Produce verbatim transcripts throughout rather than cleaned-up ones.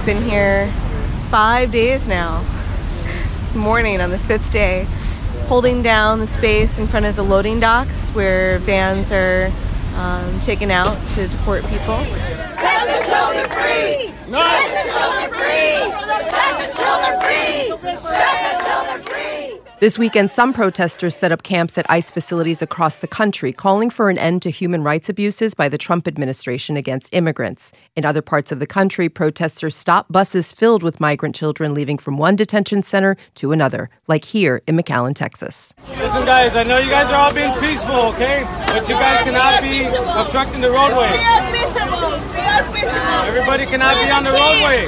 Been here five days now. It's morning on the fifth day, holding down the space in front of the loading docks where vans are um, taken out to deport people. Set the children free! No. Set the children free! Set the children free! Set the children free! This weekend, some protesters set up camps at ICE facilities across the country, calling for an end to human rights abuses by the Trump administration against immigrants. In other parts of the country, protesters stopped buses filled with migrant children leaving from one detention center to another, like here in McAllen, Texas. Listen, guys, I know you guys are all being peaceful, okay? But you guys cannot be obstructing the roadway. We are peaceable. We are peaceable. Everybody cannot be on the roadway.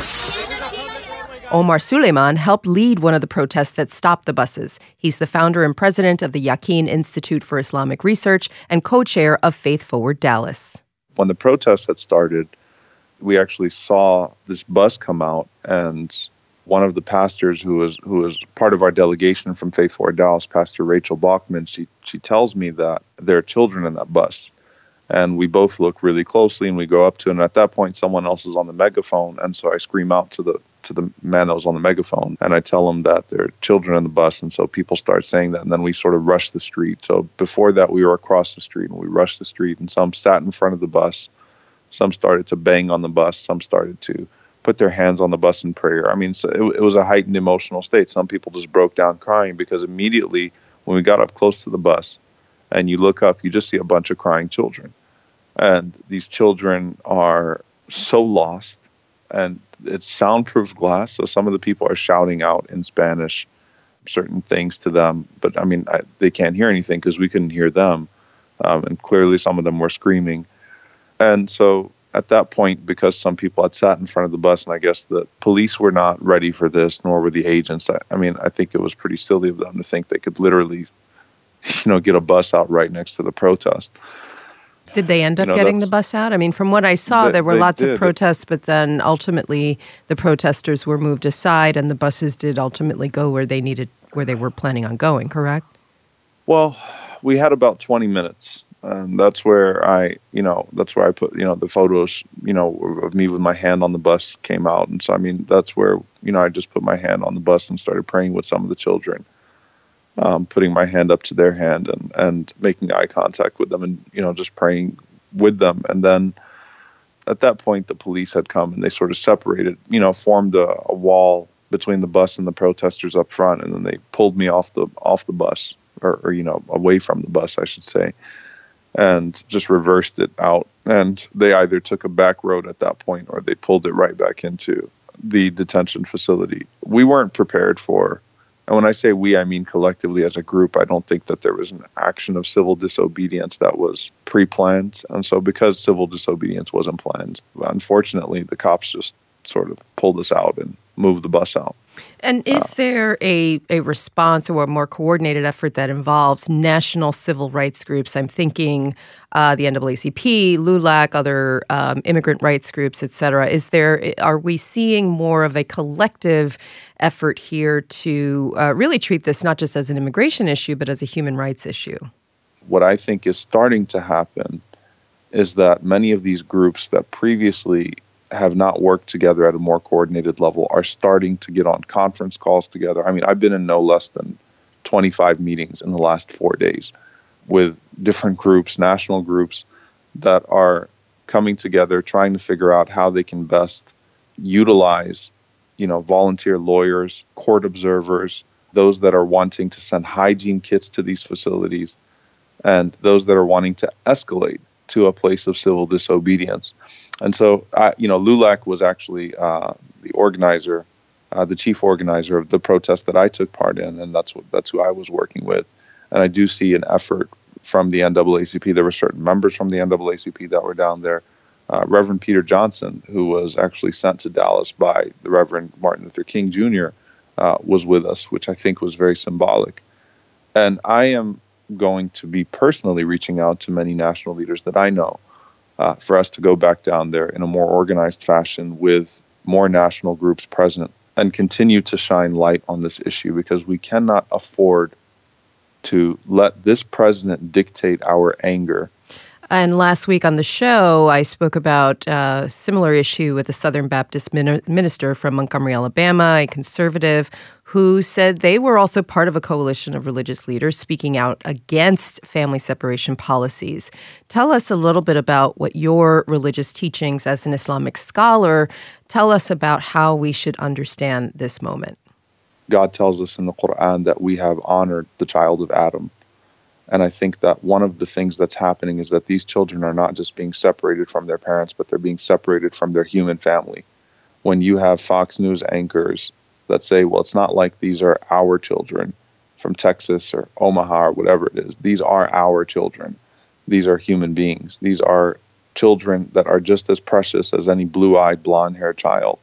Omar Suleiman helped lead one of the protests that stopped the buses. He's the founder and president of the Yaqeen Institute for Islamic Research and co-chair of Faith Forward Dallas. When the protests had started, we actually saw this bus come out, and one of the pastors who was who was part of our delegation from Faith Forward Dallas, Pastor Rachel Bachman, she she tells me that there are children in that bus. And we both look really closely, and we go up to it, and at that point, someone else is on the megaphone, and so I scream out to the to the man that was on the megaphone, and I tell him that there are children in the bus, and so people start saying that, and then we sort of rush the street. So before that, we were across the street, and we rushed the street, and some sat in front of the bus, some started to bang on the bus, some started to put their hands on the bus in prayer. I mean, so it, it was a heightened emotional state. Some people just broke down crying, because immediately when we got up close to the bus, and you look up, you just see a bunch of crying children. And these children are so lost, and it's soundproof glass, so some of the people are shouting out in Spanish certain things to them, but I mean, I, they can't hear anything because we couldn't hear them, um, and clearly some of them were screaming. And so at that point, because some people had sat in front of the bus, and I guess the police were not ready for this, nor were the agents. I, I mean, I think it was pretty silly of them to think they could literally, you know, get a bus out right next to the protest. Did they end up you know, getting the bus out? I mean, from what I saw, they, there were lots did. of protests, but then ultimately the protesters were moved aside, and the buses did ultimately go where they needed, where they were planning on going, correct? Well, we had about twenty minutes, and that's where I, you know, that's where I put, you know, the photos, you know, of me with my hand on the bus came out. And so, I mean, that's where, you know, I just put my hand on the bus and started praying with some of the children. Um, putting my hand up to their hand and, and making eye contact with them, and, you know, just praying with them. And then at that point, the police had come, and they sort of separated, you know, formed a, a wall between the bus and the protesters up front. And then they pulled me off the off the bus, or, or you know, away from the bus, I should say, and just reversed it out. And they either took a back road at that point, or they pulled it right back into the detention facility. We weren't prepared for. And when I say we, I mean collectively as a group. I don't think that there was an action of civil disobedience that was pre-planned. And so because civil disobedience wasn't planned, unfortunately, the cops just sort of pulled us out and moved the bus out. And is uh, there a, a response or a more coordinated effort that involves national civil rights groups? I'm thinking uh, the N double A C P, LULAC, other um, immigrant rights groups, et cetera. Is there, are we seeing more of a collective effort here to uh, really treat this not just as an immigration issue, but as a human rights issue? What I think is starting to happen is that many of these groups that previously have not worked together at a more coordinated level are starting to get on conference calls together. I mean, I've been in no less than twenty-five meetings in the last four days with different groups, national groups, that are coming together, trying to figure out how they can best utilize, you know, volunteer lawyers, court observers, those that are wanting to send hygiene kits to these facilities, and those that are wanting to escalate to a place of civil disobedience. And so, I, you know, LULAC was actually uh, the organizer, uh, the chief organizer of the protest that I took part in, and that's what that's who I was working with. And I do see an effort from the N double A C P. There were certain members from the N double A C P that were down there. Uh, Reverend Peter Johnson, who was actually sent to Dallas by the Reverend Martin Luther King Junior, uh, was with us, which I think was very symbolic. And I am going to be personally reaching out to many national leaders that I know uh, for us to go back down there in a more organized fashion with more national groups present and continue to shine light on this issue, because we cannot afford to let this president dictate our anger And last week on the show, I spoke about a similar issue with a Southern Baptist min- minister from Montgomery, Alabama, a conservative, who said they were also part of a coalition of religious leaders speaking out against family separation policies. Tell us a little bit about what your religious teachings as an Islamic scholar tell us about how we should understand this moment. God tells us in the Quran that we have honored the child of Adam. And I think that one of the things that's happening is that these children are not just being separated from their parents, but they're being separated from their human family. When you have Fox News anchors that say, well, it's not like these are our children from Texas or Omaha or whatever it is. These are our children. These are human beings. These are children that are just as precious as any blue-eyed, blonde-haired child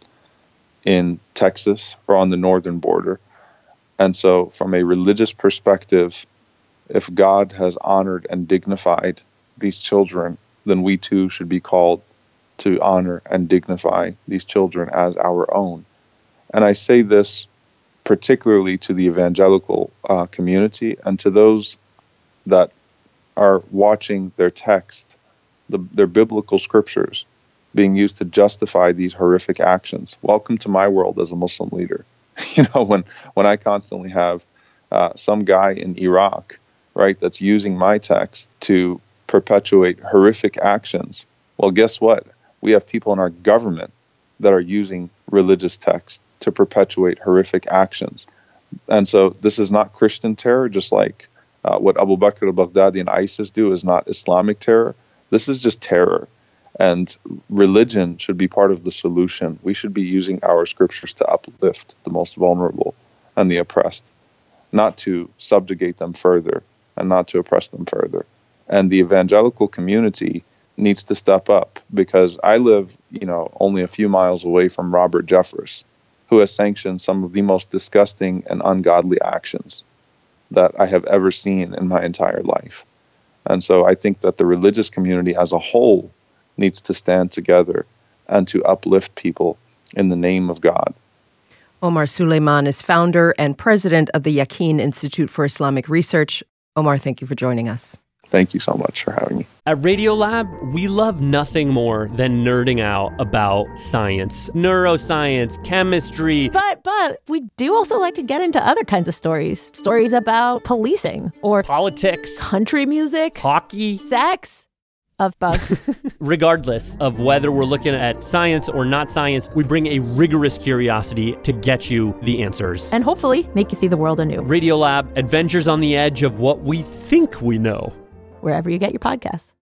in Texas or on the northern border. And so from a religious perspective, if God has honored and dignified these children, then we too should be called to honor and dignify these children as our own. And I say this particularly to the evangelical uh, community and to those that are watching their text, the, their biblical scriptures, being used to justify these horrific actions. Welcome to my world as a Muslim leader. You know, when, when I constantly have uh, some guy in Iraq, right, that's using my text to perpetuate horrific actions. Well, guess what? We have people in our government that are using religious text to perpetuate horrific actions. And so this is not Christian terror, just like uh, what Abu Bakr al-Baghdadi and ISIS do is not Islamic terror. This is just terror. And religion should be part of the solution. We should be using our scriptures to uplift the most vulnerable and the oppressed, not to subjugate them further and not to oppress them further. And the evangelical community needs to step up, because I live, you know, only a few miles away from Robert Jeffress, who has sanctioned some of the most disgusting and ungodly actions that I have ever seen in my entire life. And so I think that the religious community as a whole needs to stand together and to uplift people in the name of God. Omar Suleiman is founder and president of the Yaqeen Institute for Islamic Research. Omar, thank you for joining us. Thank you so much for having me. At Radiolab, we love nothing more than nerding out about science, neuroscience, chemistry. But, but we do also like to get into other kinds of stories. Stories about policing or politics, country music, hockey, sex. Of bugs. Regardless of whether we're looking at science or not science, we bring a rigorous curiosity to get you the answers. And hopefully make you see the world anew. Radiolab, adventures on the edge of what we think we know. Wherever you get your podcasts.